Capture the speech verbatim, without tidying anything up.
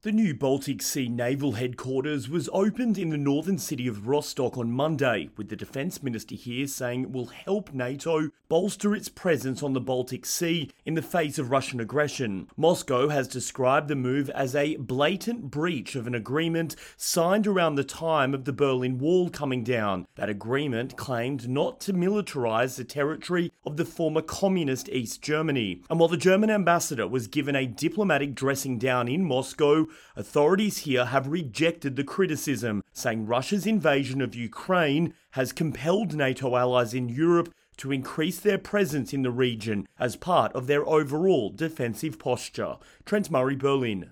The new Baltic Sea Naval Headquarters was opened in the northern city of Rostock on Monday, with the Defence Minister here saying it will help NATO bolster its presence on the Baltic Sea in the face of Russian aggression. Moscow has described the move as a blatant breach of an agreement signed around the time of the Berlin Wall coming down. That agreement claimed not to militarise the territory of the former communist East Germany. And while the German ambassador was given a diplomatic dressing down in Moscow, authorities here have rejected the criticism, saying Russia's invasion of Ukraine has compelled NATO allies in Europe to increase their presence in the region as part of their overall defensive posture. Trent Murray, Berlin.